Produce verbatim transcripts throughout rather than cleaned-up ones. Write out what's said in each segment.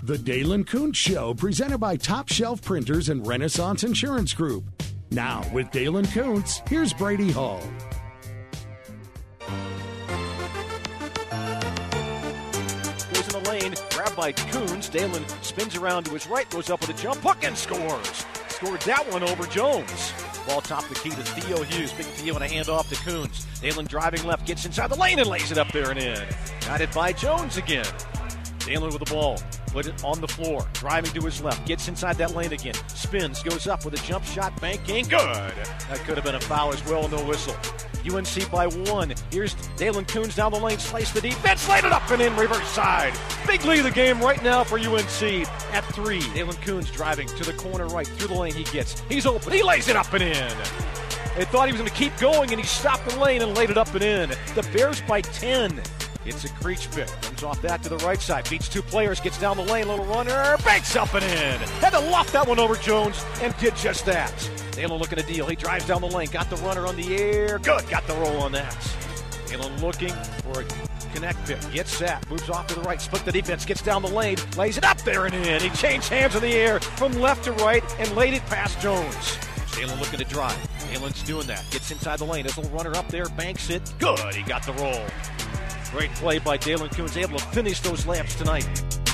The Dalen Kuntz Show, presented by Top Shelf Printers and Renaissance Insurance Group. Now, with Dalen Kuntz, here's Brady Hall. Goes in the lane, grabbed by Kuntz. Dalen spins around to his right, goes up with a jump hook and scores. Scored that one over Jones. Ball top the key to Theo Hughes. Big Theo and a handoff to Kuntz. Dalen driving left, gets inside the lane and lays it up there and in. Got it by Jones again. Dalen with the ball. Put it on the floor, driving to his left, gets inside that lane again, spins, goes up with a jump shot, banking, good. That could have been a foul as well, no whistle. U N C by one. Here's Dalen Kuntz down the lane, slice the defense, laid it up and in, reverse side. Big lead of the game right now for U N C at three. Dalen Kuntz driving to the corner right, through the lane he gets. He's open, he lays it up and in. They thought he was going to keep going, and he stopped the lane and laid it up and in. The Bears by ten. It's a Creech pick. Comes off that to the right side. Beats two players. Gets down the lane. Little runner. Banks up and in. Had to loft that one over Jones and did just that. Dalen looking to deal. He drives down the lane. Got the runner on the air. Good. Got the roll on that. Dalen looking for a connect pick. Gets that. Moves off to the right. Split the defense. Gets down the lane. Lays it up there and in. He changed hands in the air from left to right and laid it past Jones. Dalen looking to drive. Dalen's doing that. Gets inside the lane. There's a little runner up there. Banks it. Good. He got the roll. Great play by Dalen Kuntz, able to finish those laps tonight.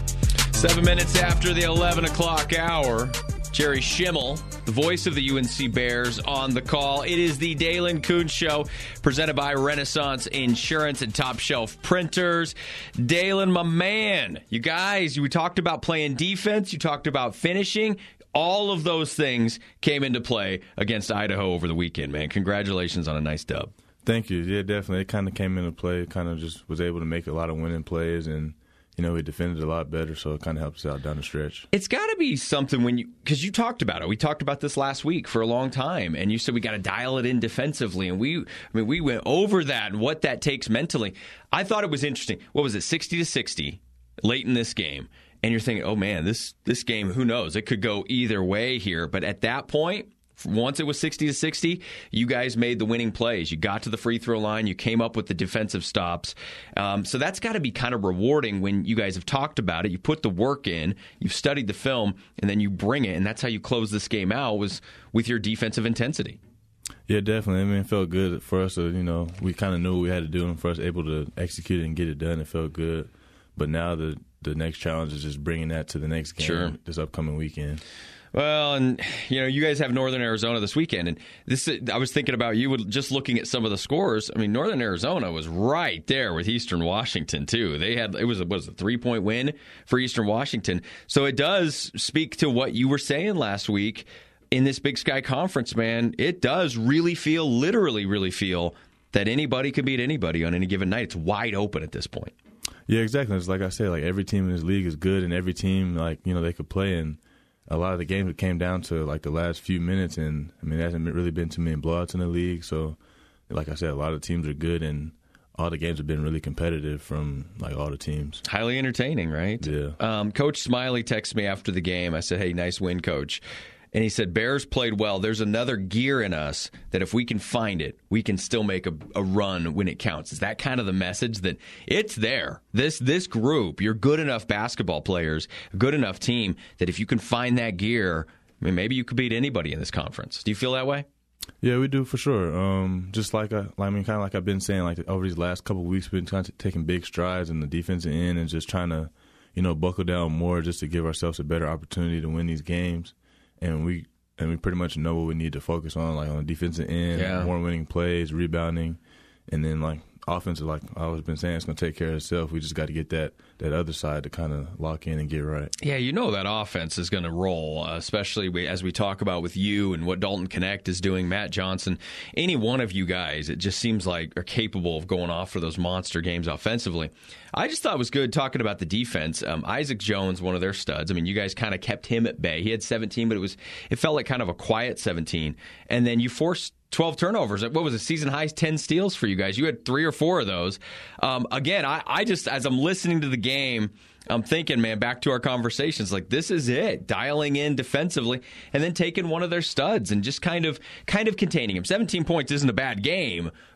Seven minutes after the eleven o'clock hour, Jerry Schimmel, the voice of the U N C Bears, on the call. It is the Dalen Kuntz Show, presented by Renaissance Insurance and Top Shelf Printers. Dalen, my man, you guys, we talked about playing defense, you talked about finishing. All of those things came into play against Idaho over the weekend, man. Congratulations on a nice dub. Thank you. Yeah, definitely. It kind of came into play. Kind of just was able to make a lot of winning plays, and you know, we defended a lot better, so it kind of helps us out down the stretch. It's got to be something when you, because you talked about it. We talked about this last week for a long time, and you said we got to dial it in defensively, and we, I mean, we went over that and what that takes mentally. I thought it was interesting. What was it, sixty to sixty late in this game, and you're thinking, oh man, this this game, who knows? It could go either way here. But at that point, once it was sixty to sixty, you guys made the winning plays. You got to the free throw line. You came up with the defensive stops. Um, so that's got to be kind of rewarding when you guys have talked about it. You put the work in. You've studied the film, and then you bring it. And that's how you close this game out, was with your defensive intensity. Yeah, definitely. I mean, it felt good for us. To, you know, we kind of knew what we had to do, and for us able to execute it and get it done, it felt good. But now the the next challenge is just bringing that to the next game, sure, this upcoming weekend. Well, and, you know, you guys have Northern Arizona this weekend, and this I was thinking about you just looking at some of the scores. I mean, Northern Arizona was right there with Eastern Washington, too. They had, it was a, was a three-point win for Eastern Washington. So it does speak to what you were saying last week in this Big Sky Conference, man. It does really feel, literally really feel, that anybody could beat anybody on any given night. It's wide open at this point. Yeah, exactly. It's like I said, like every team in this league is good, and every team, like, you know, they could play in. A lot of the games, it came down to like the last few minutes, and I mean, there hasn't really been too many blowouts in the league. So, like I said, a lot of teams are good, and all the games have been really competitive from like all the teams. Highly entertaining, right? Yeah. Um, Coach Smiley texted me after the game. I said, "Hey, nice win, Coach." And he said, Bears played well. There's another gear in us that if we can find it, we can still make a, a run when it counts. Is that kind of the message that it's there? This this group, you're good enough basketball players, a good enough team, that if you can find that gear, I mean, maybe you could beat anybody in this conference. Do you feel that way? Yeah, we do for sure. Um, just like I, I mean, kind of like I've been saying, like over these last couple of weeks, we've been trying to, taking big strides in the defensive end and just trying to, you know, buckle down more just to give ourselves a better opportunity to win these games. And we and we pretty much know what we need to focus on, like on the defensive end, yeah. more winning plays, rebounding, and then like offensive, like I've always been saying, it's going to take care of itself. We just got to get that, that other side to kind of lock in and get right. Yeah, you know that offense is going to roll, uh, especially as we talk about with you and what Dalton Connect is doing, Matt Johnson. Any one of you guys, it just seems like are capable of going off for those monster games offensively. I just thought it was good talking about the defense. Um, Isaac Jones, one of their studs. I mean, you guys kind of kept him at bay. He had seventeen, but it was it felt like kind of a quiet seventeen. And then you forced twelve turnovers. What was it, season high ten steals for you guys? You had three or four of those. Um, again, I, I just, as I'm listening to the game, I'm thinking, man, back to our conversations, like this is it, dialing in defensively and then taking one of their studs and just kind of kind of containing him. seventeen points isn't a bad game,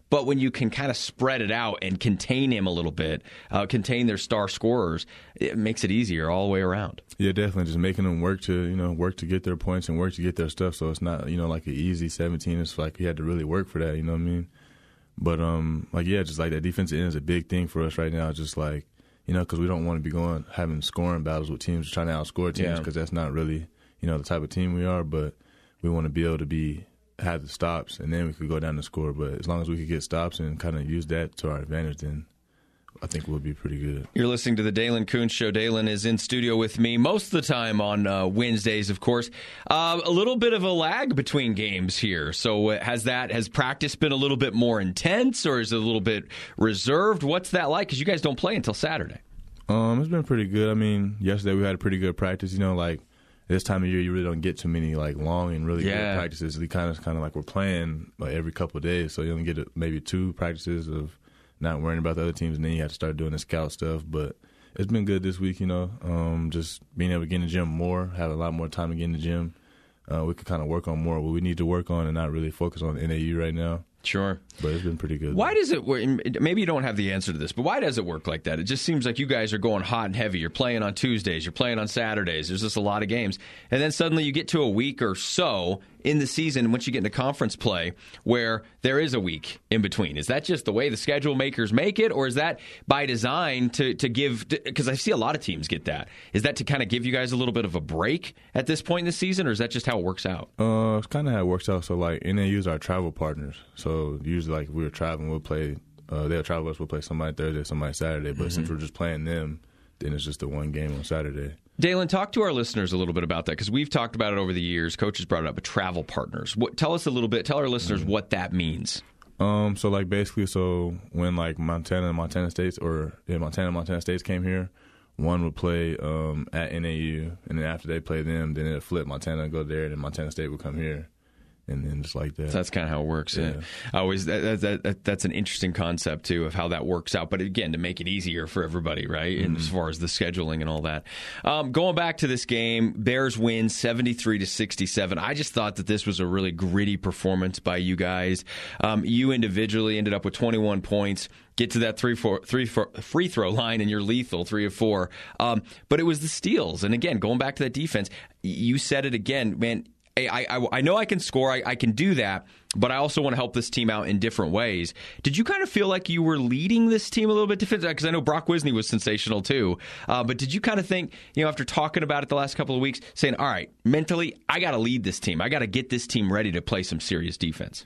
But when you can kind of spread it out and contain him a little bit, uh, contain their star scorers, it makes it easier all the way around. Yeah, definitely. Just making them work to, you know, work to get their points and work to get their stuff. So it's not, you know, like an easy seventeen. It's like you had to really work for that, you know what I mean? But, um, like, yeah, just like that defensive end is a big thing for us right now. Just like, you know, because we don't want to be going, having scoring battles with teams, trying to outscore teams, because yeah. that's not really, you know, the type of team we are. But we want to be able to be, have the stops, and then we could go down and score. But as long as we could get stops and kind of use that to our advantage, then I think we'll be pretty good. You're listening to the Dalen Koontz Show. Dalen is in studio with me most of the time on uh, Wednesdays, of course. Uh, a little bit of a lag between games here. So uh, has that has practice been a little bit more intense, or is it a little bit reserved? What's that like? Because you guys don't play until Saturday. Um, it's been pretty good. I mean, yesterday we had a pretty good practice. You know, like this time of year, you really don't get too many like long and really yeah. good practices. We kind of kind of like we're playing like every couple of days, so you only get maybe two practices of not worrying about the other teams, and then you have to start doing the scout stuff. But it's been good this week, you know, um, just being able to get in the gym more, have a lot more time to get in the gym. Uh, we could kind of work on more what we need to work on and not really focus on N A U right now. Sure. But it's been pretty good. Why does it work? Maybe you don't have the answer to this, but why does it work like that? It just seems like you guys are going hot and heavy. You're playing on Tuesdays. You're playing on Saturdays. There's just a lot of games. And then suddenly you get to a week or so in the season, once you get into conference play, where there is a week in between. Is that just the way the schedule makers make it, or is that by design to, to give – because I see a lot of teams get that. Is that to kind of give you guys a little bit of a break at this point in the season, or is that just how it works out? Uh, it's kind of how it works out. So, like, N A U is our travel partners. So, usually, like, if we were traveling, we'll play uh, – they'll travel us, we'll play somebody Thursday, somebody Saturday. But mm-hmm. since we're just playing them, then it's just the one game on Saturday. Dalen, talk to our listeners a little bit about that, because we've talked about it over the years. Coaches brought it up, but travel partners. What, tell us a little bit. Tell our listeners mm-hmm. what that means. Um, so like basically, so when like Montana and Montana States, or yeah, Montana and Montana States came here, one would play um, at N A U, and then after they play them, then it'd flip. Montana would go there, and then Montana State would come here. And then just like that. So that's kind of how it works. Yeah. yeah. I always that, that, that that's an interesting concept too of how that works out. But again, to make it easier for everybody, right? Mm-hmm. And as far as the scheduling and all that. Um, going back to this game, Bears win seventy-three to sixty-seven. I just thought that this was a really gritty performance by you guys. Um, you individually ended up with twenty-one points. Get to that three, four, three, four, free throw line, and you're lethal, three of four. Um, but it was the steals. And again, going back to that defense, you said it again, man. I, I, I know I can score, I, I can do that, but I also want to help this team out in different ways. Did you kind of feel like you were leading this team a little bit defensively? Because I know Brock Wisney was sensational too. Uh, but did you kind of think, you know, after talking about it the last couple of weeks, saying, all right, mentally, I got to lead this team. I got to get this team ready to play some serious defense?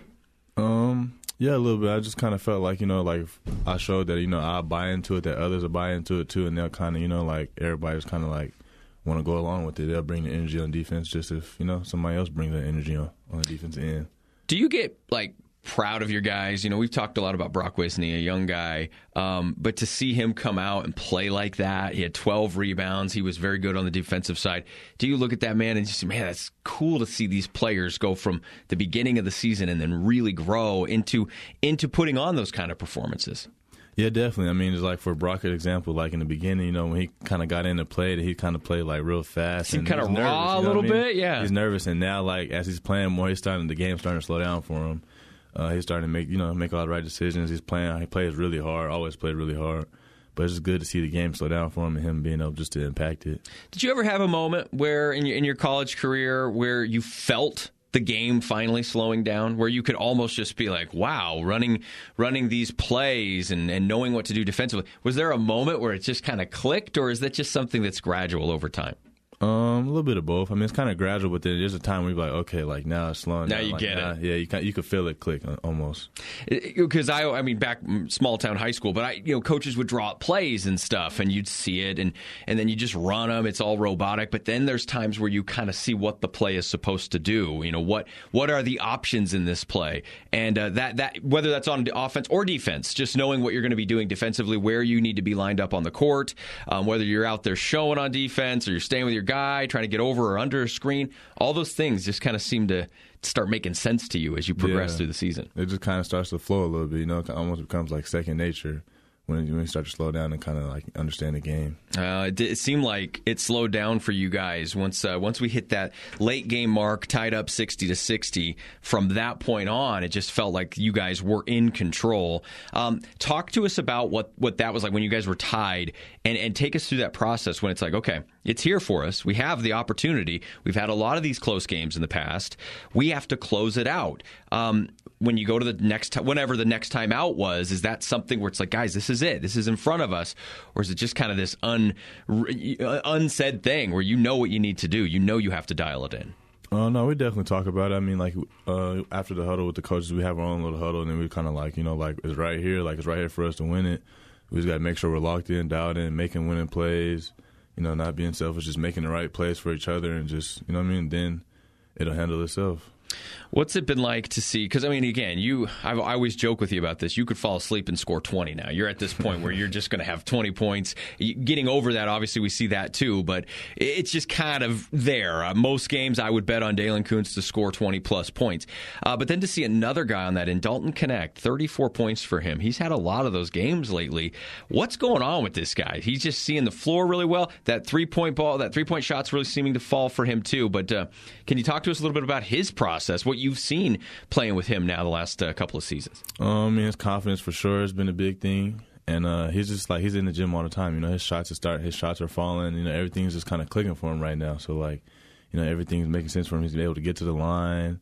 Um, yeah, a little bit. I just kind of felt like, you know, like I showed that, you know, I buy into it, that others will buy into it too, and they'll kind of, you know, like everybody's kind of like, want to go along with it. They'll bring the energy on defense just if, you know, somebody else brings that energy on, on the defensive end. Do you get, like, proud of your guys? You know, we've talked a lot about Brock Wisney, a young guy, um, but to see him come out and play like that, he had twelve rebounds. He was very good on the defensive side. Do you look at that, man, and just say, man, that's cool to see these players go from the beginning of the season and then really grow into into putting on those kind of performances? Yeah, definitely. I mean, it's like for Brock, an example, like in the beginning, you know, when he kind of got into play, he kind of played like real fast. He kind of raw a little bit, yeah. He's nervous, and now, like as he's playing more, he's starting. The game's starting to slow down for him. Uh, he's starting to make, you know, make all the right decisions. He's playing. He plays really hard. Always played really hard. But it's just good to see the game slow down for him and him being able just to impact it. Did you ever have a moment where in your in your college career where you felt the game finally slowing down, where you could almost just be like, wow, running running these plays and, and knowing what to do defensively? Was there a moment where it just kind of clicked, or is that just something that's gradual over time? Um, a little bit of both. I mean, it's kind of gradual, but then there's a time where you're like, okay, like now it's slowing now down. You like, get now, it. Yeah, you can, you could feel it click almost. Because I, I mean, back small town high school, but I, you know, coaches would draw up plays and stuff, and you'd see it, and and then you just run them. It's all robotic. But then there's times where you kind of see what the play is supposed to do. You know, what what are the options in this play, and uh, that that whether that's on offense or defense, just knowing what you're going to be doing defensively, where you need to be lined up on the court, um, whether you're out there showing on defense or you're staying with your guy, trying to get over over or under a screen, all those things just kind of seem to start making sense to you as you progress yeah. through the season. It just kind of starts to flow a little bit, you know, it almost becomes like second nature when you start to slow down and kind of like understand the game. Uh, it, it seemed like it slowed down for you guys once uh, once we hit that late game mark, tied up sixty to sixty. From that point on, it just felt like you guys were in control. Um, talk to us about what, what that was like when you guys were tied, and, and take us through that process when it's like, okay, it's here for us. We have the opportunity. We've had a lot of these close games in the past. We have to close it out. Um, when you go to the next, whenever the next time out was, is that something where it's like, guys, this is it. This is in front of us. Or is it just kind of this un, unsaid thing where you know what you need to do? You know you have to dial it in. Oh, uh, no, we definitely talk about it. I mean, like, uh, after the huddle with the coaches, we have our own little huddle, and then we kind of like, you know, like, it's right here. Like, it's right here for us to win it. We just got to make sure we're locked in, dialed in, making winning plays, you know, not being selfish, just making the right plays for each other, and just, you know what I mean? Then it'll handle itself. What's it been like to see? Because, I mean, again, you, I, I always joke with you about this. You could fall asleep and score twenty now. You're at this point where you're just going to have twenty points. Getting over that, obviously, we see that too, but it's just kind of there. Uh, most games, I would bet on Dalen Koontz to score twenty-plus points. Uh, but then to see another guy on that in Dalton Knecht, thirty-four points for him. He's had a lot of those games lately. What's going on with this guy? He's just seeing the floor really well. That three-point ball, that three-point shot's really seeming to fall for him too. But uh, can you talk to us a little bit about his process, what you've seen playing with him now the last uh, couple of seasons? Um, I mean, his confidence for sure has been a big thing, and uh, he's just like he's in the gym all the time. You know, his shots are start, his shots are falling. You know, everything's just kind of clicking for him right now. So like, you know, everything's making sense for him. He's able to get to the line.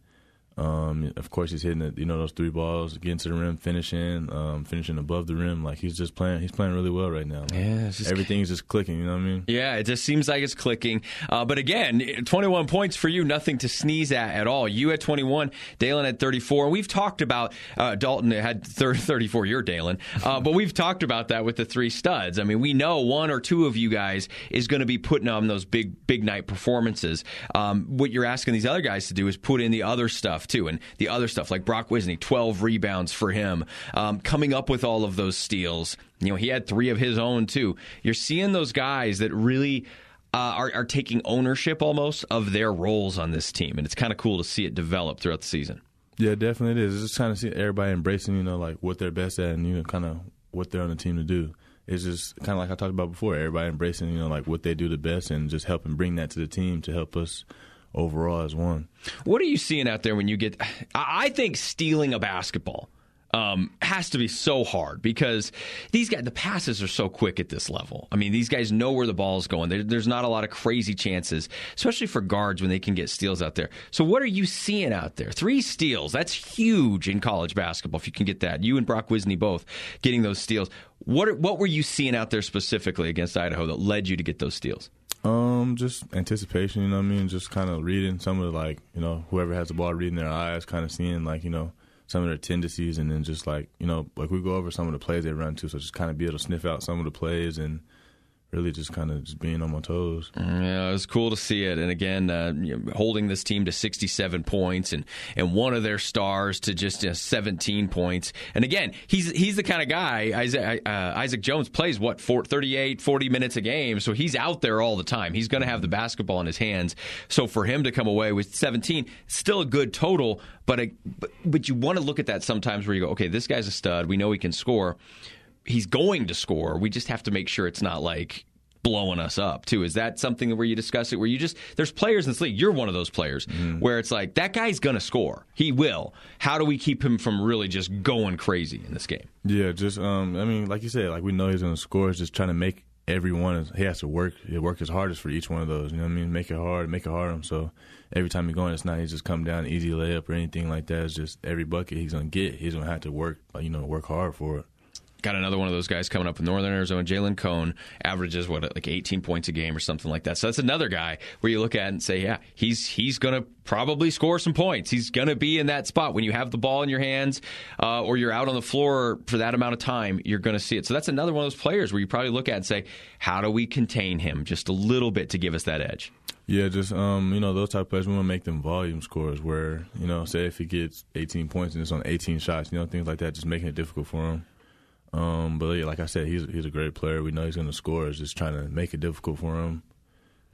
Um, of course, he's hitting the, you know, those three balls, getting to the rim, finishing, um, finishing above the rim. Like he's just playing, he's playing really well right now. Like, yeah, just everything's just clicking. You know what I mean? Yeah, it just seems like it's clicking. Uh, but again, twenty-one points for you, nothing to sneeze at at all. You had twenty-one, Dalen had thirty-four. And we've talked about uh, Dalton had thirty-four. You're Dalen, uh, but we've talked about that with the three studs. I mean, we know one or two of you guys is going to be putting on those big, big night performances. Um, what you're asking these other guys to do is put in the other stuff too, and the other stuff like Brock Wisney, twelve rebounds for him, um, coming up with all of those steals. You know, he had three of his own too. You're seeing those guys that really uh, are, are taking ownership almost of their roles on this team, and it's kind of cool to see it develop throughout the season. Yeah, definitely it is. It's just kind of see everybody embracing, you know, like what they're best at, and you know, kind of what they're on the team to do. It's just kind of like I talked about before. Everybody embracing, you know, like what they do the best, and just helping bring that to the team to help us overall as one. What are you seeing out there when you get – I think stealing a basketball um, has to be so hard because these guys – the passes are so quick at this level. I mean, these guys know where the ball is going. There, there's not a lot of crazy chances, especially for guards when they can get steals out there. So what are you seeing out there? Three steals. That's huge in college basketball if you can get that. You and Brock Wisney both getting those steals. What are, what were you seeing out there specifically against Idaho that led you to get those steals? Um, just anticipation, you know what I mean? Just kind of reading some of the, like, you know, whoever has the ball, reading their eyes, kind of seeing, like, you know, some of their tendencies, and then just, like, you know, like we go over some of the plays they run to, so just kind of be able to sniff out some of the plays and really just kind of just being on my toes. Yeah, it was cool to see it. And again, uh, you know, holding this team to sixty-seven points and, and one of their stars to just uh, seventeen points. And again, he's he's the kind of guy, Isaac, uh, Isaac Jones plays, what, thirty-eight, forty minutes a game. So he's out there all the time. He's going to have the basketball in his hands. So for him to come away with seventeen, still a good total. But, a, but, but you want to look at that sometimes where you go, okay, this guy's a stud. We know he can score. He's going to score. We just have to make sure it's not like blowing us up, too. Is that something where you discuss it, where you just, there's players in this league, you're one of those players, mm-hmm. where it's like, that guy's going to score. He will. How do we keep him from really just going crazy in this game? Yeah, just, um, I mean, like you said, like we know he's going to score. It's just trying to make everyone, he has to work, he'll work his hardest for each one of those, you know what I mean? Make it hard, make it hard on him. So every time he's going, it's not he's just come down, easy layup or anything like that. It's just every bucket he's going to get, he's going to have to work, you know, work hard for it. Got another one of those guys coming up with Northern Arizona. Jalen Cone averages, what, like eighteen points a game or something like that. So that's another guy where you look at and say, yeah, he's he's going to probably score some points. He's going to be in that spot. When you have the ball in your hands uh, or you're out on the floor for that amount of time, you're going to see it. So that's another one of those players where you probably look at and say, how do we contain him just a little bit to give us that edge? Yeah, just, um, you know, those type of players, we want to make them volume scores where, you know, say if he gets eighteen points and it's on eighteen shots, you know, things like that, just making it difficult for him. Um, but yeah, like I said, he's he's a great player. We know he's going to score. It's just trying to make it difficult for him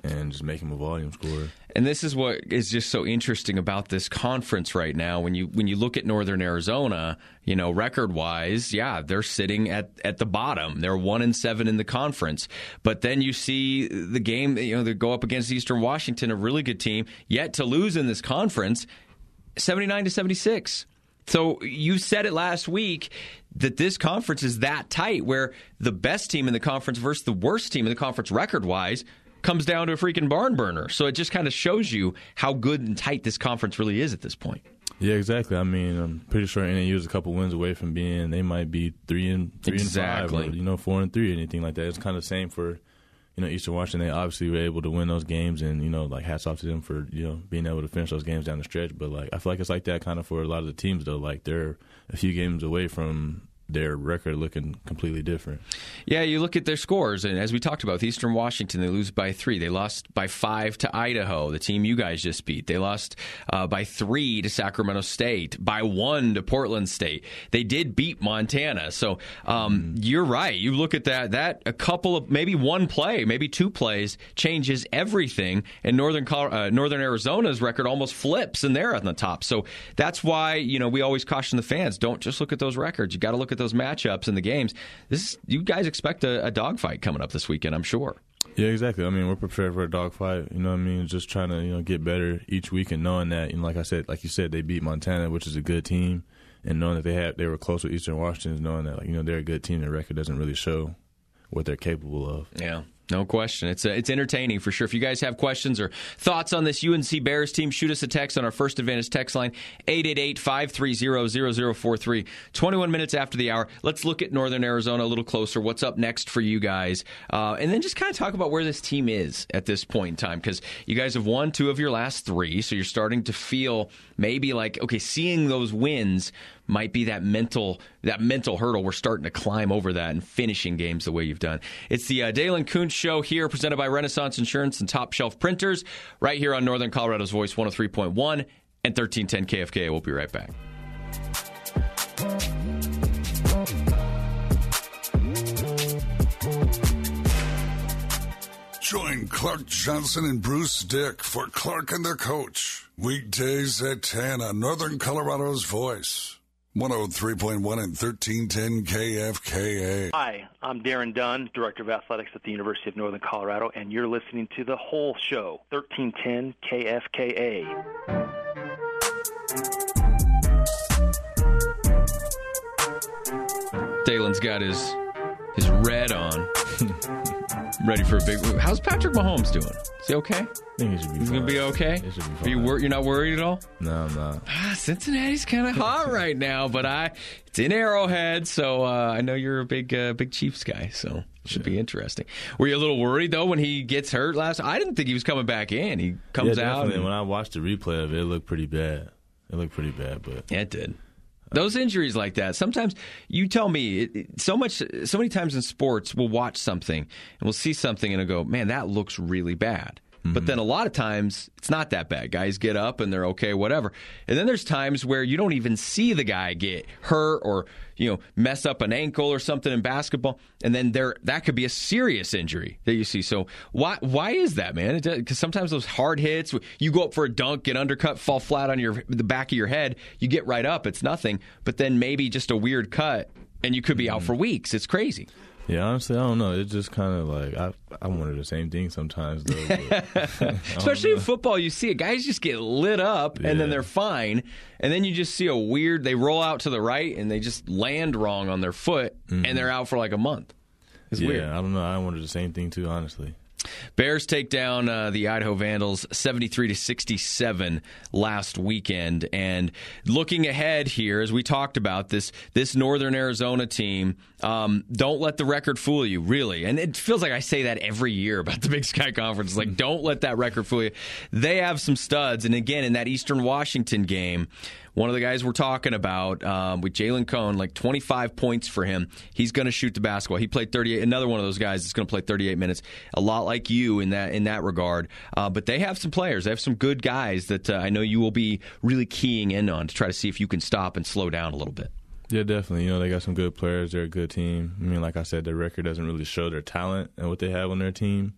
and just make him a volume scorer. And this is what is just so interesting about this conference right now. When you when you look at Northern Arizona, you know, record-wise, yeah, they're sitting at, at the bottom. They're one and seven in the conference. But then you see the game, you know, they go up against Eastern Washington, a really good team, yet to lose in this conference, seventy-nine to seventy-six. So you said it last week that this conference is that tight, where the best team in the conference versus the worst team in the conference record-wise comes down to a freaking barn burner. So it just kind of shows you how good and tight this conference really is at this point. Yeah, exactly. I mean, I'm pretty sure N A U is a couple wins away from being, they might be three and three exactly. and five, or, you know, four and three, or anything like that. It's kind of the same for, you know, Eastern Washington. They obviously were able to win those games, and, you know, like, hats off to them for, you know, being able to finish those games down the stretch. But, like, I feel like it's like that kind of for a lot of the teams, though. Like, they're a few games away from their record looking completely different. Yeah, you look at their scores, and as we talked about, with Eastern Washington, they lose by three. They lost by five to Idaho, the team you guys just beat. They lost uh, by three to Sacramento State, by one to Portland State. They did beat Montana. So um, mm. you're right. You look at that, that a couple of, maybe one play, maybe two plays changes everything, and Northern uh, Northern Arizona's record almost flips, and they're on the top. So that's why, you know, we always caution the fans, don't just look at those records. You got to look at those matchups in the games. This is, you guys expect a, a dogfight coming up this weekend, I'm sure. Yeah, exactly. I mean, we're prepared for a dogfight. You know what I mean? Just trying to, you know, get better each week, and knowing that, you know, like I said, like you said, they beat Montana, which is a good team, and knowing that they had they were close with Eastern Washington, knowing that, like, you know, they're a good team. Their record doesn't really show what they're capable of. Yeah. No question. It's uh, it's entertaining for sure. If you guys have questions or thoughts on this U N C Bears team, shoot us a text on our First Advantage text line, eight eight eight, five three zero, zero zero four three. twenty-one minutes after the hour, let's look at Northern Arizona a little closer. What's up next for you guys? Uh, and then just kind of talk about where this team is at this point in time, because you guys have won two of your last three, so you're starting to feel maybe like, okay, seeing those wins might be that mental that mental hurdle. We're starting to climb over that and finishing games the way you've done. It's the uh, Dalen Kuntz Show here, presented by Renaissance Insurance and Top Shelf Printers, right here on Northern Colorado's Voice, one oh three point one and thirteen ten K F K A. We'll be right back. Join Clark Johnson and Bruce Dick for Clark and the Coach. Weekdays at ten on Northern Colorado's Voice. one oh three point one and thirteen ten K F K A. Hi, I'm Darren Dunn, Director of Athletics at the University of Northern Colorado, and you're listening to The Whole Show, thirteen ten K F K A. Dalen's got his his red on. Ready for a big move. How's Patrick Mahomes doing? Is he okay? I think he should be He's fine. going to be okay? He should be fine. Are you wor- you're not worried at all? No, I'm not. Ah, Cincinnati's kind of hot right now, but I it's in Arrowhead, so uh, I know you're a big uh, big Chiefs guy, so it should yeah. be interesting. Were you a little worried, though, when he gets hurt last? I didn't think he was coming back in. He comes yeah, out. And, when I watched the replay of it, it looked pretty bad. It looked pretty bad, but yeah, it did. Those injuries like that, sometimes you tell me it, it, so much, so many times in sports, we'll watch something and we'll see something and it'll go, man, that looks really bad. Mm-hmm. But then a lot of times it's not that bad. Guys get up and they're okay, whatever. And then there's times where you don't even see the guy get hurt or, you know, mess up an ankle or something in basketball, and then there that could be a serious injury that you see. So why why is that, man? Because sometimes those hard hits, you go up for a dunk, get undercut, fall flat on your the back of your head, you get right up, it's nothing. But then maybe just a weird cut, and you could be mm-hmm. out for weeks. It's crazy. Yeah, honestly, I don't know. It's just kind of like I I wonder the same thing sometimes, though. Especially in football, you see it. Guys just get lit up, yeah. and then they're fine. And then you just see a weird, they roll out to the right, and they just land wrong on their foot, mm-hmm. and they're out for like a month. It's yeah, weird. I don't know. I wonder the same thing, too, honestly. Bears take down uh, the Idaho Vandals seventy-three to sixty-seven last weekend. And looking ahead here, as we talked about, this this Northern Arizona team, um, don't let the record fool you, really. And it feels like I say that every year about the Big Sky Conference. Like, don't let that record fool you. They have some studs. And again, in that Eastern Washington game, one of the guys we're talking about um, with Jalen Cone, like twenty-five points for him. He's going to shoot the basketball. He played thirty-eight. Another one of those guys that's going to play thirty-eight minutes. A lot like you in that in that regard. Uh, but they have some players. They have some good guys that uh, I know you will be really keying in on to try to see if you can stop and slow down a little bit. Yeah, definitely. You know, they got some good players. They're a good team. I mean, like I said, their record doesn't really show their talent and what they have on their team.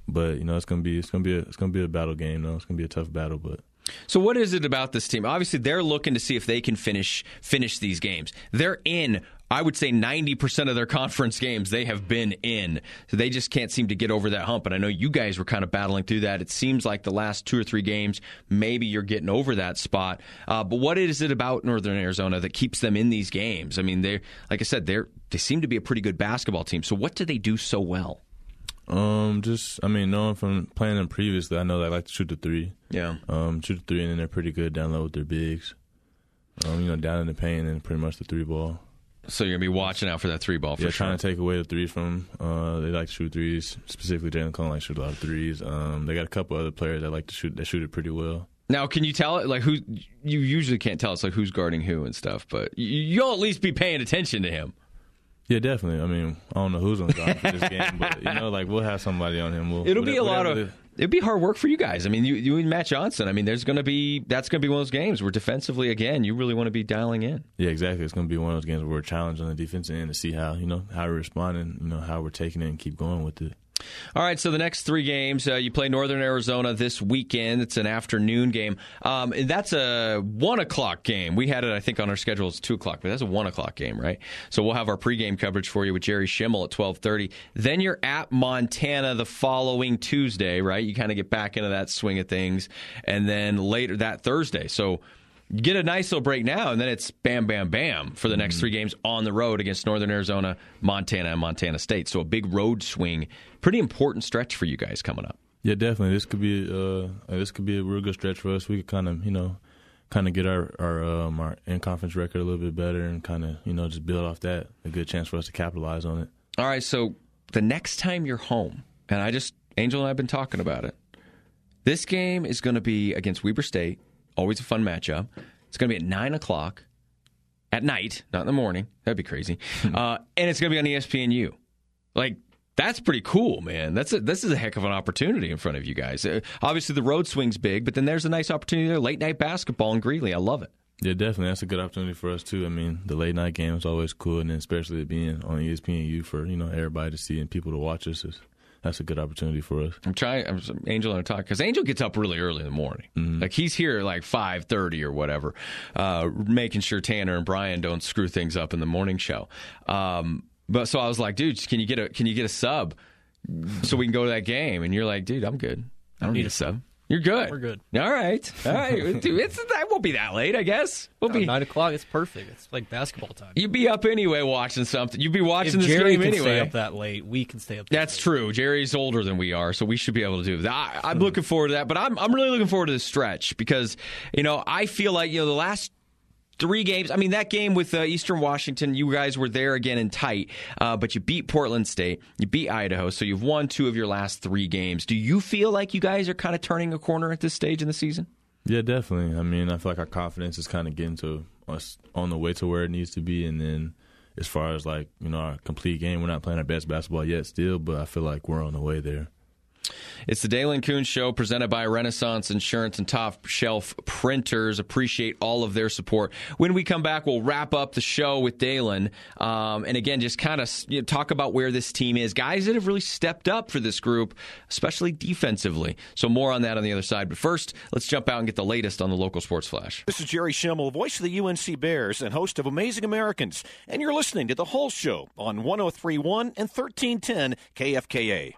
But you know, it's gonna be it's gonna be a, it's gonna be a battle game. Though it's gonna be a tough battle, but. So what is it about this team? Obviously, they're looking to see if they can finish finish these games. They're in, I would say, ninety percent of their conference games they have been in. So they just can't seem to get over that hump. And I know you guys were kind of battling through that. It seems like the last two or three games, maybe you're getting over that spot. Uh, but what is it about Northern Arizona that keeps them in these games? I mean, they like I said, they they seem to be a pretty good basketball team. So what do they do so well? Um, just I mean, knowing from playing them previously, I know they like to shoot the three. Yeah. Um, shoot the three, and then they're pretty good down low with their bigs. Um, you know, down in the paint and pretty much the three ball. So you're gonna be watching out for that three ball for yeah, sure. trying to take away the threes from them. Uh, they like to shoot threes. Specifically, Jalen Cone likes to shoot a lot of threes. Um, they got a couple other players that like to shoot. That shoot it pretty well. Now, can you tell it like who? You usually can't tell us like who's guarding who and stuff, but you, you'll at least be paying attention to him. Yeah, definitely. I mean, I don't know who's on guard for this game, but you know, like we'll have somebody on him. We'll, It'll be a lot of. It, It'd be hard work for you guys. I mean, you, you and Matt Johnson. I mean, there's going to be that's going to be one of those games where defensively, again, you really want to be dialing in. Yeah, exactly. It's going to be one of those games where we're challenged on the defensive end to see how you know how we're responding, you know how we're taking it and keep going with it. All right, so the next three games, uh, you play Northern Arizona this weekend. It's an afternoon game. Um, that's a one o'clock game. We had it, I think, on our schedule as two o'clock, but that's a one o'clock game, right? So we'll have our pregame coverage for you with Jerry Schimmel at twelve thirty. Then you're at Montana the following Tuesday, right? You kind of get back into that swing of things. And then later that Thursday. So you get a nice little break now, and then it's bam, bam, bam for the next three games on the road against Northern Arizona, Montana, and Montana State. So a big road swing. Pretty important stretch for you guys coming up. Yeah, definitely. This could be uh, this could be a real good stretch for us. We could kind of, you know, kind of get our our, um, our in-conference record a little bit better and kind of, you know, just build off that. A good chance for us to capitalize on it. All right, so the next time you're home, and I just, Angel and I have been talking about it, this game is going to be against Weber State. Always a fun matchup. It's going to be at nine o'clock at night, not in the morning. That'd be crazy. uh, and it's going to be on E S P N U. Like, that's pretty cool, man. That's a, this is a heck of an opportunity in front of you guys. Uh, obviously, the road swing's big, but then there's a nice opportunity there. Late night basketball in Greeley. I love it. Yeah, definitely. That's a good opportunity for us, too. I mean, the late night game is always cool, and then especially being on E S P N U for, you know, everybody to see and people to watch us is that's a good opportunity for us. I'm trying. I'm, Angel and I talk because Angel gets up really early in the morning. Mm-hmm. Like he's here at like five thirty or whatever, uh, making sure Tanner and Brian don't screw things up in the morning show. Um, but so I was like, dude, can you get a can you get a sub so we can go to that game? And you're like, dude, I'm good. I don't need a sub. You're good. We're good. All right. All right. Dude, it's, that won't be that late, I guess. We'll no, be nine o'clock. It's perfect. It's like basketball time. You'd be up anyway watching something. You'd be watching if this Jerry game can anyway. Stay up that late. We can stay up. That That's late. true. Jerry's older than we are, so we should be able to do that. I, I'm looking forward to that, but I'm I'm really looking forward to this stretch because you know I feel like you know the last. Three games. I mean, that game with uh, Eastern Washington, you guys were there again in tight, uh, but you beat Portland State, you beat Idaho, so you've won two of your last three games. Do you feel like you guys are kind of turning a corner at this stage in the season? Yeah, definitely. I mean, I feel like our confidence is kind of getting to us on the way to where it needs to be, and then as far as like you know our complete game, we're not playing our best basketball yet still, but I feel like we're on the way there. It's the Dalen Coons Show presented by Renaissance Insurance and Top Shelf Printers. Appreciate all of their support. When we come back, we'll wrap up the show with Dalen. Um, and again, just kind of you know, talk about where this team is. Guys that have really stepped up for this group, especially defensively. So more on that on the other side. But first, let's jump out and get the latest on the local sports flash. This is Jerry Schimmel, voice of the U N C Bears and host of Amazing Americans. And you're listening to The Whole Show on one oh three point one and thirteen ten K F K A.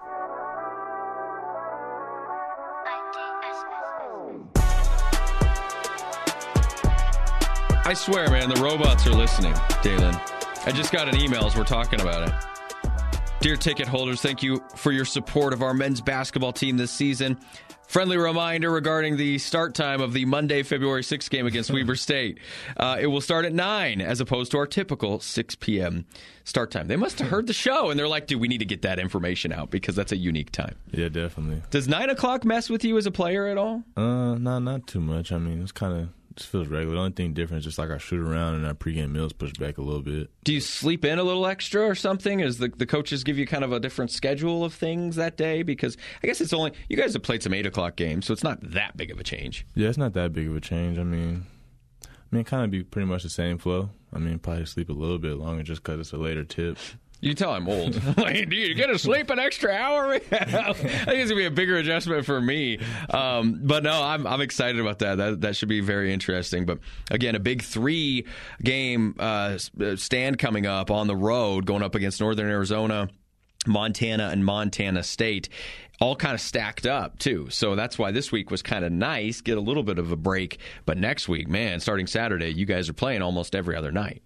I swear, man, the robots are listening, Dalen. I just got an email as we're talking about it. Dear ticket holders, thank you for your support of our men's basketball team this season. Friendly reminder regarding the start time of the Monday, February sixth game against Weber State. Uh, it will start at nine as opposed to our typical six p.m. start time. They must have heard the show, and they're like, dude, we need to get that information out because that's a unique time. Yeah, definitely. Does nine o'clock mess with you as a player at all? Uh, no, not too much. I mean, it's kind of... just feels regular. The only thing different is just like our shoot around and our pregame meals pushed back a little bit. Do you sleep in a little extra or something? Is the the coaches give you kind of a different schedule of things that day? Because I guess it's only you guys have played some eight o'clock games, so it's not that big of a change. Yeah, it's not that big of a change. I mean, I mean, it kind of be pretty much the same flow. I mean, probably sleep a little bit longer just because it's a later tip. You can tell I'm old. Like, do you get to sleep an extra hour? I think it's going to be a bigger adjustment for me. Um, but no, I'm I'm excited about that. That that should be very interesting. But again, a big three-game uh, stand coming up on the road, going up against Northern Arizona, Montana, and Montana State. All kind of stacked up, too. So that's why this week was kind of nice, get a little bit of a break. But next week, man, starting Saturday, you guys are playing almost every other night.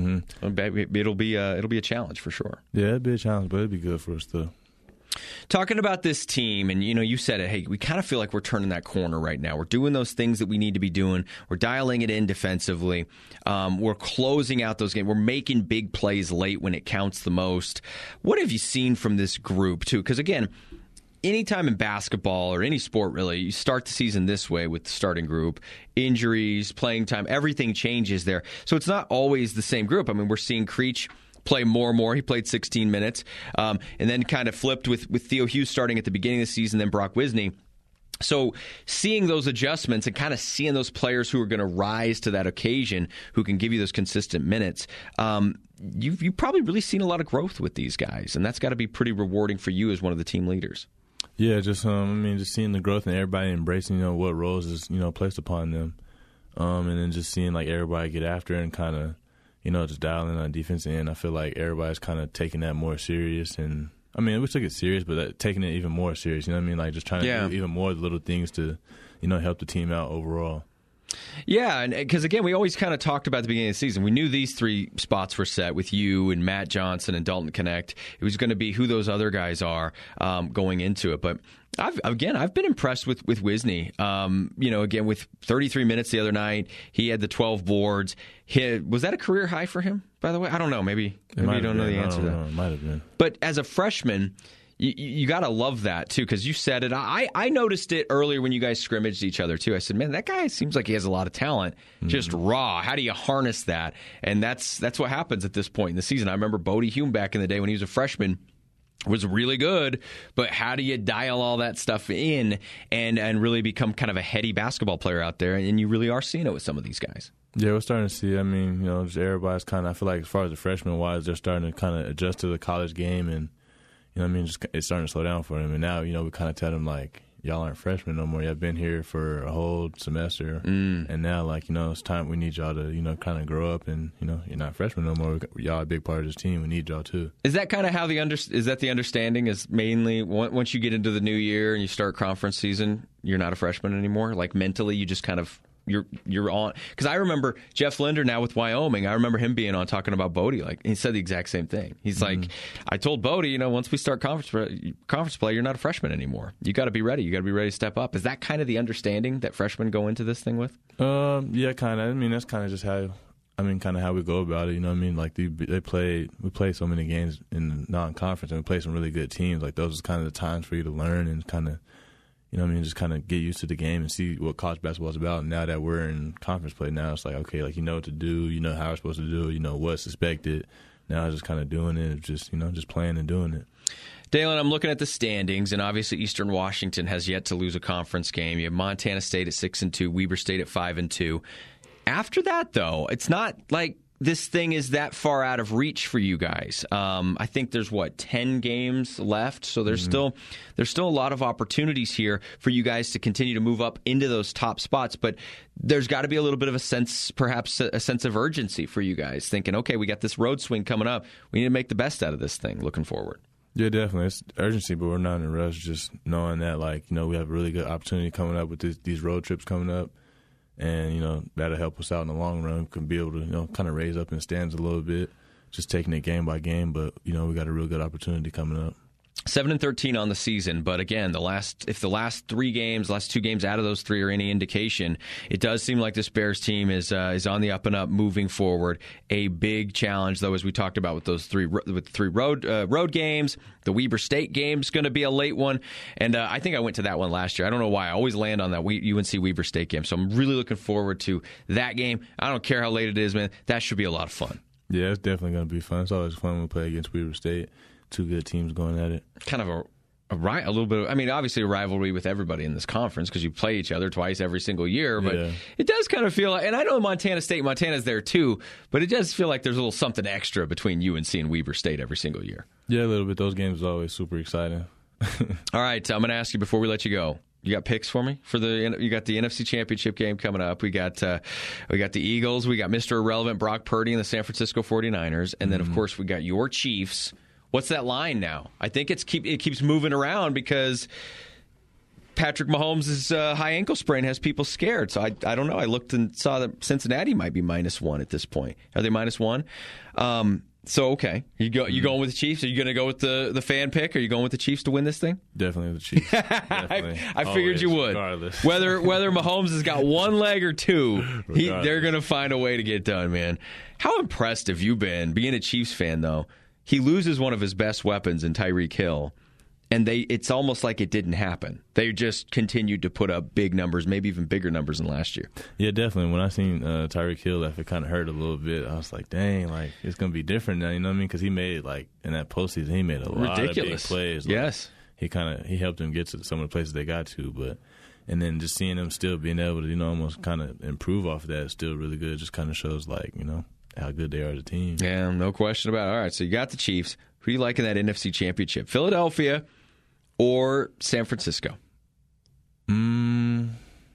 Mm-hmm. It'll be a, it'll be a challenge for sure. Yeah, it'll be a challenge, but it'll be good for us too. Talking about this team, and you know, you said it. Hey, we kind of feel like we're turning that corner right now. We're doing those things that we need to be doing. We're dialing it in defensively. Um, we're closing out those games. We're making big plays late when it counts the most. What have you seen from this group too? Because again, anytime in basketball or any sport, really, you start the season this way with the starting group, injuries, playing time, everything changes there. So it's not always the same group. I mean, we're seeing Creech play more and more. He played sixteen minutes, um, and then kind of flipped with, with Theo Hughes starting at the beginning of the season, then Brock Wisney. So seeing those adjustments and kind of seeing those players who are going to rise to that occasion, who can give you those consistent minutes, um, you've, you've probably really seen a lot of growth with these guys, and that's got to be pretty rewarding for you as one of the team leaders. Yeah, just um, I mean, just seeing the growth and everybody embracing, you know, what roles is, you know, placed upon them, um, and then just seeing like everybody get after it and kind of, you know, just dialing on defense end. I feel like everybody's kind of taking that more serious, and I mean, we took it serious, but that, taking it even more serious. You know what I mean? Like just trying to yeah. do even more little things to, you know, help the team out overall. Yeah, and because, again, we always kind of talked about at the beginning of the season. We knew these three spots were set with you and Matt Johnson and Dalton Connect. It was going to be who those other guys are um, going into it. But, I've, again, I've been impressed with, with Wisney. Um, you know, again, with thirty-three minutes the other night, he had the twelve boards. He, was that a career high for him, by the way? I don't know. Maybe, maybe you don't know the answer to that. It might have been. But as a freshman, You, you got to love that, too, because you said it. I, I noticed it earlier when you guys scrimmaged each other, too. I said, man, that guy seems like he has a lot of talent, mm-hmm. just raw. How do you harness that? And that's that's what happens at this point in the season. I remember Bodie Hume back in the day when he was a freshman was really good, but how do you dial all that stuff in and, and really become kind of a heady basketball player out there? And you really are seeing it with some of these guys. Yeah, we're starting to see. I mean, you know, just everybody's kind of, I feel like as far as the freshman-wise, they're starting to kind of adjust to the college game and, you know what I mean? Just, it's starting to slow down for them. And now, you know, we kind of tell them, like, y'all aren't freshmen no more. Y'all been here for a whole semester. Mm. And now, like, you know, it's time we need y'all to, you know, kind of grow up. And, you know, you're not freshmen no more. Y'all a big part of this team. We need y'all, too. Is that kind of how the under, is that the understanding is mainly once you get into the new year and you start conference season, you're not a freshman anymore? Like, mentally, you just kind of You're you're on, because I remember Jeff Linder now with Wyoming. I remember him being on talking about Bodie. Like he said the exact same thing. He's mm-hmm. like, I told Bodie, you know, once we start conference conference play, you're not a freshman anymore. You got to be ready. You got to be ready to step up. Is that kind of the understanding that freshmen go into this thing with? Um, yeah, kind of. I mean, that's kind of just how. I mean, kind of how we go about it. You know what I mean? Like they, they play, we play so many games in the non-conference, and we play some really good teams. Like those are kind of the times for you to learn and kind of. You know what I mean? Just kind of get used to the game and see what college basketball is about. And now that we're in conference play, now it's like, okay, like you know what to do. You know how we're supposed to do. You know what's expected. Now just kind of doing it, just, you know, just playing and doing it. Dalen, I'm looking at the standings, and obviously Eastern Washington has yet to lose a conference game. You have Montana State at six and two, Weber State at five and two. After that, though, it's not like this thing is that far out of reach for you guys. Um, I think there's what ten games left, so there's mm-hmm. still there's still a lot of opportunities here for you guys to continue to move up into those top spots. But there's got to be a little bit of a sense, perhaps a sense of urgency for you guys, thinking, okay, we got this road swing coming up. We need to make the best out of this thing. Looking forward. Yeah, definitely. It's urgency, but we're not in a rush. Just knowing that, like, you know, we have a really good opportunity coming up with this, these road trips coming up. And, you know, that'll help us out in the long run. We can be able to, you know, kind of raise up in the stands a little bit, just taking it game by game. But, you know, we got a real good opportunity coming up. Seven and thirteen on the season, but again, the last if the last three games, last two games out of those three are any indication, it does seem like this Bears team is uh, is on the up and up, moving forward. A big challenge, though, as we talked about with those three with three road uh, road games. The Weber State game is going to be a late one, and uh, I think I went to that one last year. I don't know why. I always land on that U N C Weber State game, so I'm really looking forward to that game. I don't care how late it is, man. That should be a lot of fun. Yeah, it's definitely going to be fun. It's always fun when we play against Weber State. Two good teams going at it. Kind of a, A, ri- a little bit of, I mean, obviously a rivalry with everybody in this conference because you play each other twice every single year. But Yeah. it does kind of feel like, and I know Montana State, Montana's there too, but it does feel like there's a little something extra between U N C and Weber State every single year. Yeah, a little bit. Those games are always super exciting. All right, I'm going to ask you before we let you go. You got picks for me for the? You got the N F C Championship game coming up. We got uh, we got the Eagles. We got Mister Irrelevant Brock Purdy and the San Francisco forty-niners, and then of course we got your Chiefs. What's that line now? I think it's keep it keeps moving around because Patrick Mahomes' uh, high ankle sprain has people scared. So I I don't know. I looked and saw that Cincinnati might be minus one at this point. Are they minus one? Um, So okay, you go. You going with the Chiefs? Are you going to go with the, the fan pick? Are you going with the Chiefs to win this thing? Definitely the Chiefs. Definitely. I, I figured Always, you would. regardless. Whether whether Mahomes has got one leg or two, he, Regardless. they're going to find a way to get done, man. How impressed have you been being a Chiefs fan? Though he loses one of his best weapons in Tyreek Hill, and they it's almost like it didn't happen. They just continued to put up big numbers, maybe even bigger numbers than last year. Yeah, definitely. When I seen uh, Tyreek Hill, that it kind of hurt a little bit. I was like, dang, like it's gonna be different now. You know what I mean? Because he made like in that postseason, he made a lot of big Ridiculous plays. Like, Yes. he kind of he helped them get to some of the places they got to, but and then just seeing them still being able to you know almost kind of improve off of that is still really good. Just kind of shows like you know how good they are as a team. Yeah, no question about it. All right, so you got the Chiefs. Who do you like in that N F C Championship? Philadelphia or San Francisco? Mm,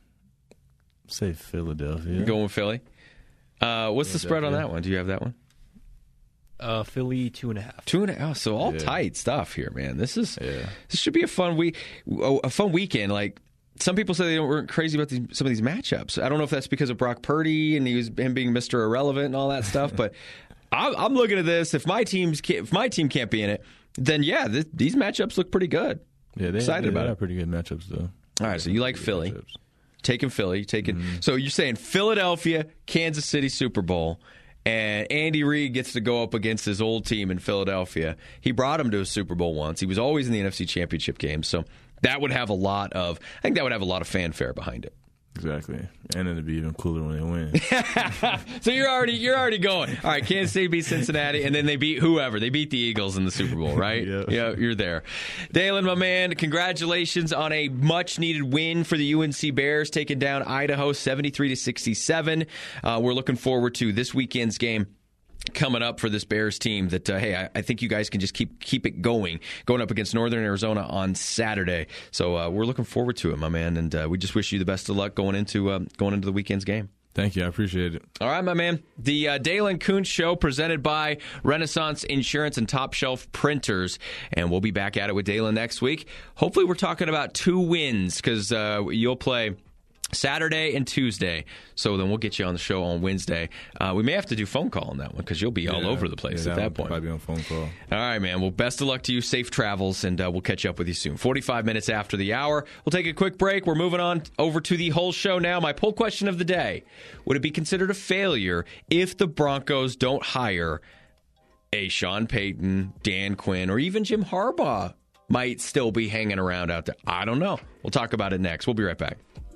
say Philadelphia. You going with Philly? Uh, what's Yeah, the spread on definitely. that one? Do you have that one? Uh, Philly two and a half. Two and a half. So all Yeah. tight stuff here, man. This is Yeah. this should be a fun week, a fun weekend. Like some people say they weren't crazy about these, some of these matchups. I don't know if that's because of Brock Purdy and he was him being Mister Irrelevant and all that stuff. But I'm, I'm looking at this. If my team's can't, if my team can't be in it, then yeah, this, these matchups look pretty good. Yeah, they Excited they about have it. pretty good matchups though. All right, so you like Good Philly. matchups. Taking Philly, taking. So you're saying Philadelphia, Kansas City Super Bowl, and Andy Reid gets to go up against his old team in Philadelphia. He brought him to a Super Bowl once. He was always in the N F C Championship game, so that would have a lot of. I think that would have a lot of fanfare behind it. Exactly, and it'd be even cooler when they win. So you're already you're already going. All right, Kansas City beat Cincinnati, and then they beat whoever. They beat the Eagles in the Super Bowl, right? Yeah. Yeah, you're there. Dalen, my man, congratulations on a much-needed win for the U N C Bears, taking down Idaho seventy-three to sixty-seven. Uh, we're looking forward to this weekend's game coming up for this Bears team that, uh, hey, I, I think you guys can just keep keep it going, going up against Northern Arizona on Saturday. So uh, we're looking forward to it, my man, and uh, we just wish you the best of luck going into uh, going into the weekend's game. Thank you, I appreciate it. All right, my man. The uh, Dalen Kuntz Show presented by Renaissance Insurance and Top Shelf Printers. And we'll be back at it with Dalen next week. Hopefully we're talking about two wins because uh, you'll play Saturday and Tuesday. So then we'll get you on the show on Wednesday. Uh, we may have to do phone call on that one because you'll be all Yeah, over the place yeah, at that one point. Probably be on phone call. All right, man. Well, best of luck to you. Safe travels, and uh, we'll catch up with you soon. forty-five minutes after the hour. We'll take a quick break. We're moving on over to the whole show now. My poll question of the day: would it be considered a failure if the Broncos don't hire a Sean Payton, Dan Quinn, or even Jim Harbaugh might still be hanging around out there? I don't know. We'll talk about it next. We'll be right back.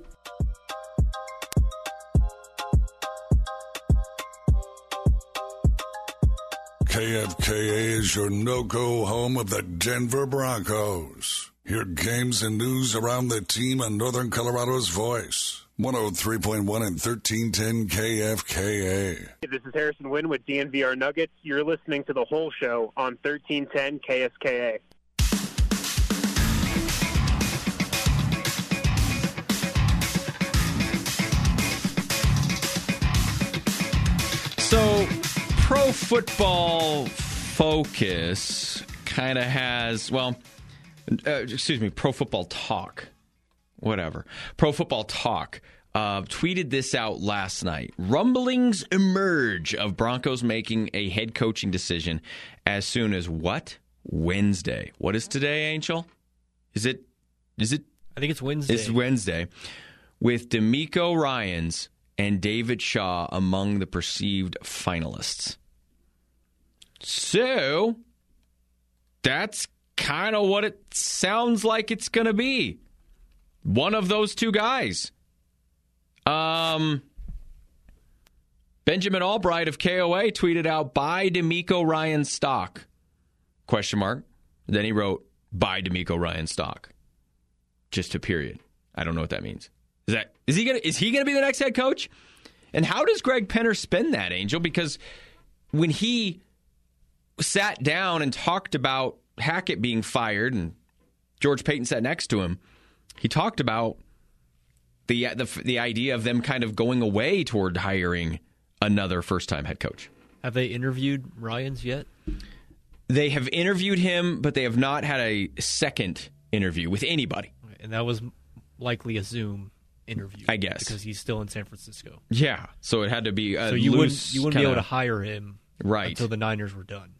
K F K A is your no-go home of the Denver Broncos. Hear games and news around the team on Northern Colorado's voice. one oh three point one and thirteen ten K F K A. This is Harrison Wynn with D N V R Nuggets. You're listening to the whole show on thirteen ten K S K A. So, Pro Football Focus kind of has, well, uh, excuse me, Pro Football Talk, whatever. Pro Football Talk uh, tweeted this out last night. Rumblings emerge of Broncos making a head coaching decision as soon as what? Wednesday. What is today, Angel? Is it? Is it? I think it's Wednesday. It's Wednesday. With DeMeco Ryans and David Shaw among the perceived finalists. So, that's kind of what it sounds like it's going to be. One of those two guys. Um, Benjamin Albright of K O A tweeted out, buy DeMeco Ryans stock, question mark. Then he wrote, buy DeMeco Ryan stock. Just a period. I don't know what that means. Is that is he gonna is he gonna be the next head coach? And how does Greg Penner spend that, Angel? Because when he sat down and talked about Hackett being fired and George Paton sat next to him, he talked about the the, the idea of them kind of going away toward hiring another first-time head coach. Have they interviewed Ryans yet? They have interviewed him, but they have not had a second interview with anybody. And that was likely a Zoom interview, I guess, because he's still in San Francisco. Yeah, so it had to be a so you loose wouldn't you wouldn't kinda, be able to hire him right until the Niners were done.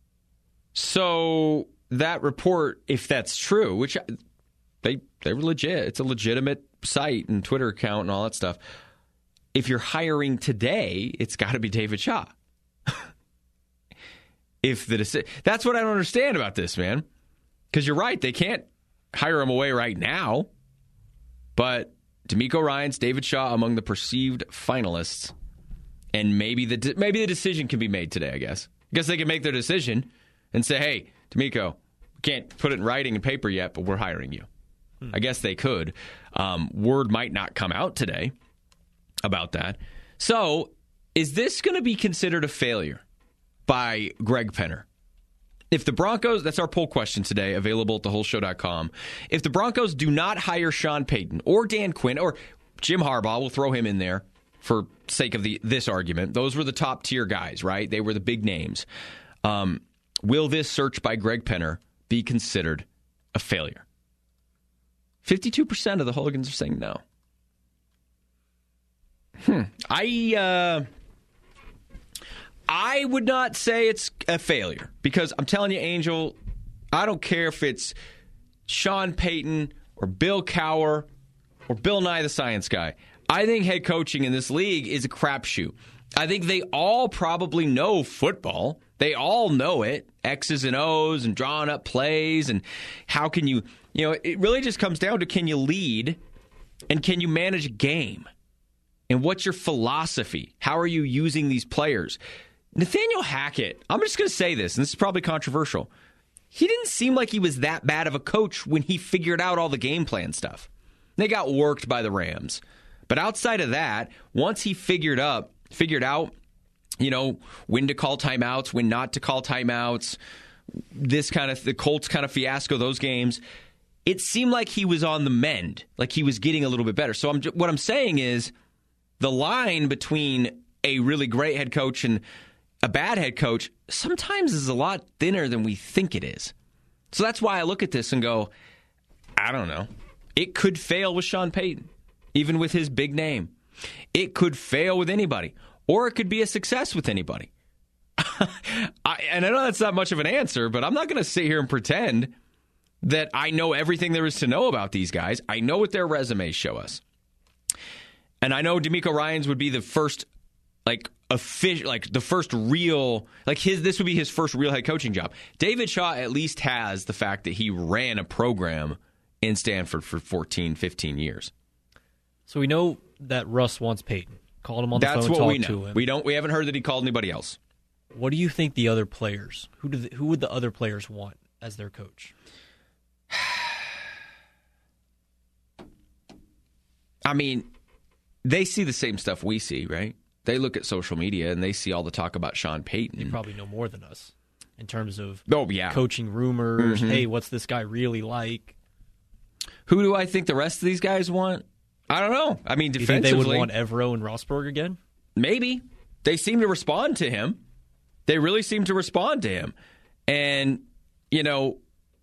So that report, if that's true, which they they were legit, it's a legitimate site and Twitter account and all that stuff. If you're hiring today, it's got to be David Shaw. if the deci- that's what I don't understand about this, man. Because you're right, they can't hire him away right now, but DeMeco Ryans, David Shaw among the perceived finalists, and maybe the de- maybe the decision can be made today. I guess. I guess they can make their decision and say, "Hey, DeMeco, we can't put it in writing and paper yet, but we're hiring you." Hmm. I guess they could. Um, word might not come out today about that. So, is this going to be considered a failure by Greg Penner? If the Broncos, that's our poll question today, available at the whole show dot com. If the Broncos do not hire Sean Payton or Dan Quinn or Jim Harbaugh, we'll throw him in there for sake of the this argument. Those were the top tier guys, right? They were the big names. Um, will this search by Greg Penner be considered a failure? fifty-two percent of the hooligans are saying no. Hmm. I... Uh, I would not say it's a failure because I'm telling you, Angel, I don't care if it's Sean Payton or Bill Cowher or Bill Nye the Science Guy. I think head coaching in this league is a crapshoot. I think they all probably know football. They all know it, X's and O's and drawing up plays and how can you, you know, it really just comes down to can you lead and can you manage a game? And what's your philosophy? How are you using these players? Nathaniel Hackett, I'm just going to say this, and this is probably controversial. He didn't seem like he was that bad of a coach when he figured out all the game plan stuff. They got worked by the Rams. But outside of that, once he figured up, figured out, you know, when to call timeouts, when not to call timeouts, this kind of, the Colts kind of fiasco, those games, it seemed like he was on the mend, like he was getting a little bit better. So I'm, what I'm saying is the line between a really great head coach and a bad head coach sometimes is a lot thinner than we think it is. So that's why I look at this and go, I don't know. It could fail with Sean Payton, even with his big name. It could fail with anybody, or it could be a success with anybody. I, and I know that's not much of an answer, but I'm not going to sit here and pretend that I know everything there is to know about these guys. I know what their resumes show us. And I know DeMeco Ryans would be the first, like, official, like the first real, like his, this would be his first real head coaching job. David Shaw at least has the fact that he ran a program in Stanford for fourteen, fifteen years. So we know that Russ wants Payton. Called him on the That's phone, what talked we know. to him. We don't. We haven't heard that he called anybody else. What do you think the other players? Who do the, who would the other players want as their coach? I mean, they see the same stuff we see, right? They look at social media and they see all the talk about Sean Payton. They probably know more than us in terms of oh, yeah. coaching rumors. Mm-hmm. Hey, what's this guy really like? Who do I think the rest of these guys want? I don't know. I mean, Do you defensively, think they would want Evero and Rossberg again? Maybe. They seem to respond to him. They really seem to respond to him. And, you know,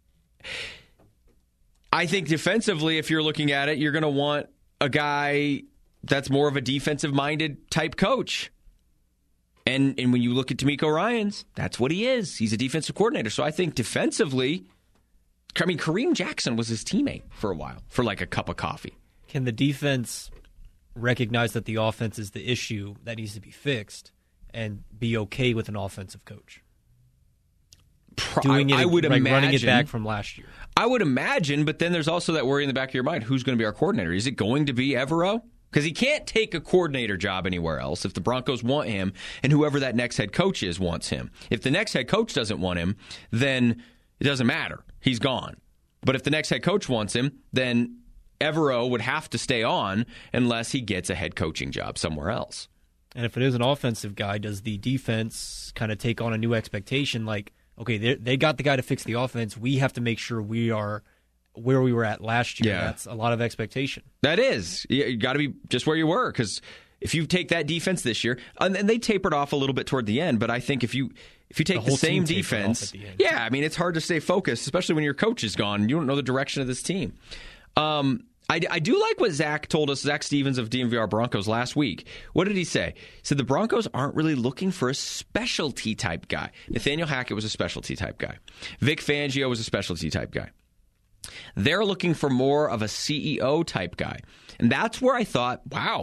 I think defensively, if you're looking at it, you're going to want a guy that's more of a defensive-minded type coach. And and when you look at DeMeco Ryans, that's what he is. He's a defensive coordinator. So I think defensively, I mean, Kareem Jackson was his teammate for a while, for like a cup of coffee. Can the defense recognize that the offense is the issue that needs to be fixed and be okay with an offensive coach? Doing it, I would like imagine, running it back from last year. I would imagine, but then there's also that worry in the back of your mind. Who's going to be our coordinator? Is it going to be Evero? Because he can't take a coordinator job anywhere else if the Broncos want him and whoever that next head coach is wants him. If the next head coach doesn't want him, then it doesn't matter. he's gone. But if the next head coach wants him, then Evero would have to stay on unless he gets a head coaching job somewhere else. And if it is an offensive guy, does the defense kind of take on a new expectation? Like, okay, they they got the guy to fix the offense. We have to make sure we are where we were at last year. Yeah. That's a lot of expectation. That is. You got to be just where you were, because if you take that defense this year, and they tapered off a little bit toward the end, but I think if you if you take the, the same defense, yeah, I mean, it's hard to stay focused, especially when your coach is gone. You don't know the direction of this team. Um, I, I do like what Zach told us, Zach Stevens of D M V R Broncos last week. What did he say? He said the Broncos aren't really looking for a specialty type guy. Nathaniel Hackett was a specialty type guy. Vic Fangio was a specialty type guy. They're looking for more of a C E O type guy. And that's where I thought, wow,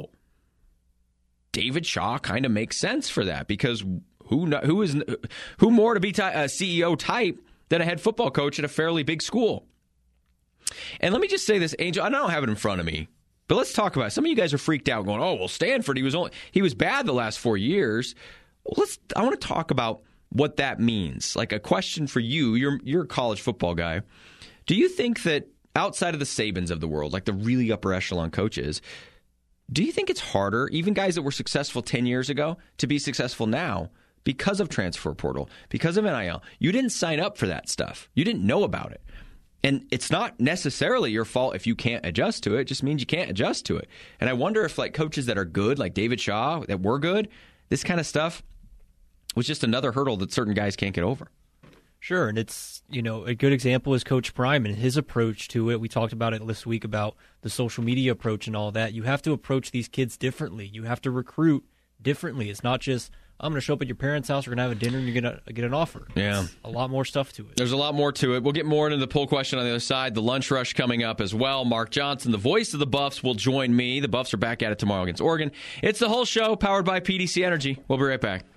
David Shaw kind of makes sense for that, because who who is who more to be ty- a C E O type than a head football coach at a fairly big school? And let me just say this, Angel, I don't have it in front of me, but let's talk about it. Some of you guys are freaked out going, oh, well, Stanford, he was only he was bad the last four years. Let's I want to talk about what that means. Like, a question for you. You're you're a college football guy. Do you think that outside of the Sabans of the world, like the really upper echelon coaches, do you think it's harder, even guys that were successful ten years ago, to be successful now because of transfer portal, because of N I L? You didn't sign up for that stuff. You didn't know about it. And it's not necessarily your fault if you can't adjust to it. It just means you can't adjust to it. And I wonder if, like, coaches that are good, like David Shaw, that were good, this kind of stuff was just another hurdle that certain guys can't get over. Sure, and it's, you know, a good example is Coach Prime and his approach to it. We talked about it this week about the social media approach and all that. You have to approach these kids differently. You have to recruit differently. It's not just, I'm going to show up at your parents' house, we're going to have a dinner, and you're going to get an offer. Yeah. It's a lot more stuff to it. There's a lot more to it. We'll get more into the poll question on the other side. The lunch rush coming up as well. Mark Johnson, the voice of the Buffs, will join me. The Buffs are back at it tomorrow against Oregon. It's the whole show, powered by P D C Energy. We'll be right back.